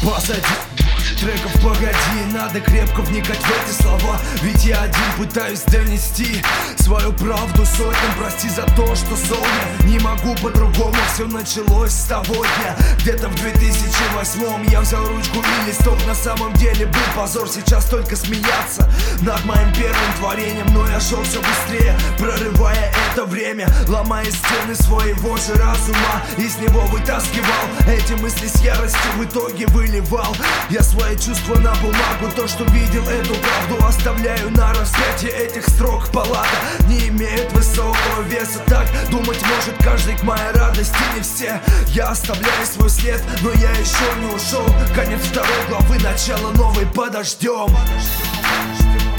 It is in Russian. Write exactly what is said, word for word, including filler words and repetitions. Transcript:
Позади треков погоди, надо крепко вникать в эти слова. Ведь я один пытаюсь донести свою правду сотням. Прости за то, что зол я не могу по-другому. Все началось с того дня, где-то в две тысячи восьмом. Я взял ручку и листок, на самом деле был позор. Сейчас только смеяться над моим первым творением, но я шел все быстрее, прорывая это время, ломая стены своего же разума. Из него вытаскивал эти мысли с яростью, в итоге выливал я свои чувства на бумагу. То, что видел, эту правду оставляю на рассвете этих строк. Палата не имеет высокого веса, так думать может каждый к моей радости. Не все, я оставляю свой след, но я еще не ушел. Конец второй главы, начало новой подождем.